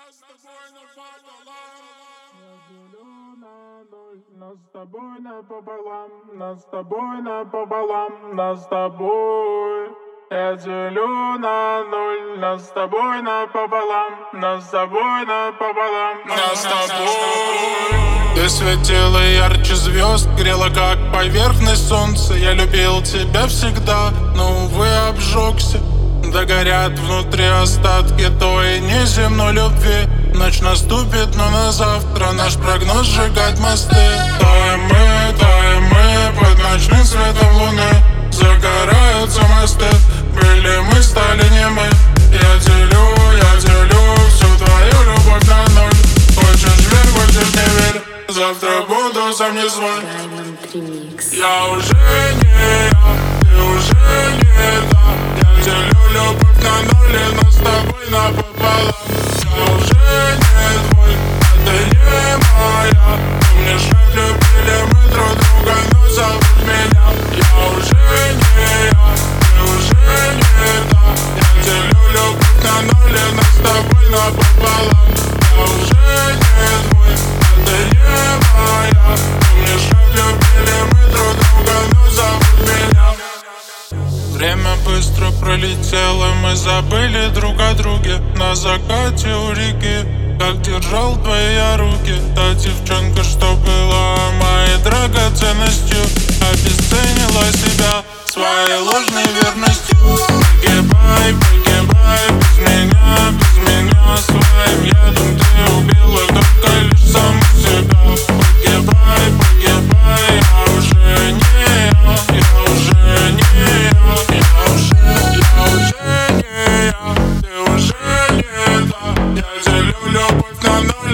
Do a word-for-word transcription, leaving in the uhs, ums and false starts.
Нас с тобой напополам, нас с тобой напополам, нас с тобой. Я делю на ноль, нас с тобой напополам, нас с тобой напополам, нас с тобой. Ты светила ярче звезд, грела как поверхность солнца. Я любил тебя всегда, но, увы, обжегся. Да горят внутри остатки той неземной любви. Ночь наступит, но на завтра наш прогноз сжигать мосты. Таем мы, таем мы под ночным светом луны. Загораются мосты, были мы, стали не мы. Я делю, я делю всю твою любовь на ноль. Хочешь верь, хочешь не верь, завтра буду сам не свой. Я уже не я, ты уже не та. Я делю любовь на ноль и нас с тобой напополам. Я уже не твой, а ты не моя. Помнишь, как любили мы друг друга, но забудь меня. Я уже не я, ты уже не та. Я делю любовь на ноль и нас с тобой напополам. Я уже не твой, а ты не моя. Помнишь, как любили мы друг друга, но забудь меня. Время быстро пролетело, мы забыли друг о друге. На закате у реки, как держал твои руки. Та девчонка, что была моей драгоценностью, обесценила себя своей ложной верностью. Погибай, погибай, без меня, без меня. Своим ядом ты убила только лишь саму себя. Погибай, погибай, я уже не я, я уже не я. Я уже, я уже не я, ты уже не та. Я делю любовь на ноль.